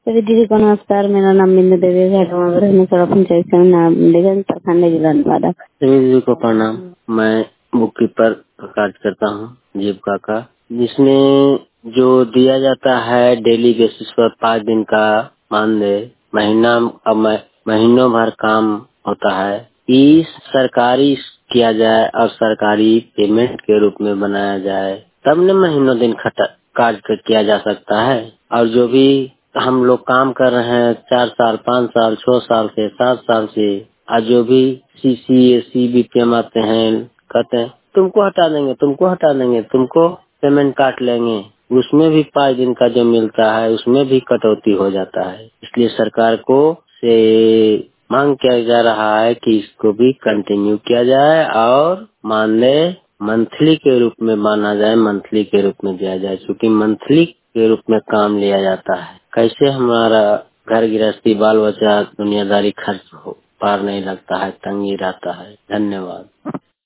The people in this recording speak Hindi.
सभी दीदी को नमस्कार। मेरा नाम बिंदु देवी है, पंचायत से नाम प्रखंड जिला नवादा। सभी दीदी को प्रणाम। मैं बुक कीपर कार्य करता हूँ जीविका का, जिसमें जो दिया जाता है डेली बेसिस पर 5 दिन का मानदेय महीनों भर काम होता है। इस सरकारी किया जाए और सरकारी पेमेंट के रूप में बनाया जाए, तब न महीनों दिन कार्य किया जा सकता है। और जो भी हम लोग काम कर रहे हैं 4 साल 5 साल 6 साल से 7 साल से, और जो भी CC BPM आते हैं, कहते हैं तुमको हटा देंगे तुमको पेमेंट काट लेंगे, उसमें भी 5 दिन का जो मिलता है उसमें भी कटौती हो जाता है। इसलिए सरकार को से मांग किया जा रहा है कि इसको भी कंटिन्यू किया जाए और मानदेय मंथली के रूप में माना जाए, मंथली के रूप में दिया जाए, क्योंकि मंथली के रूप में काम लिया जाता है। कैसे हमारा घर गृहस्थी बाल बच्चा दुनियादारी खर्च हो पार नहीं लगता है, तंगी रहता है। धन्यवाद।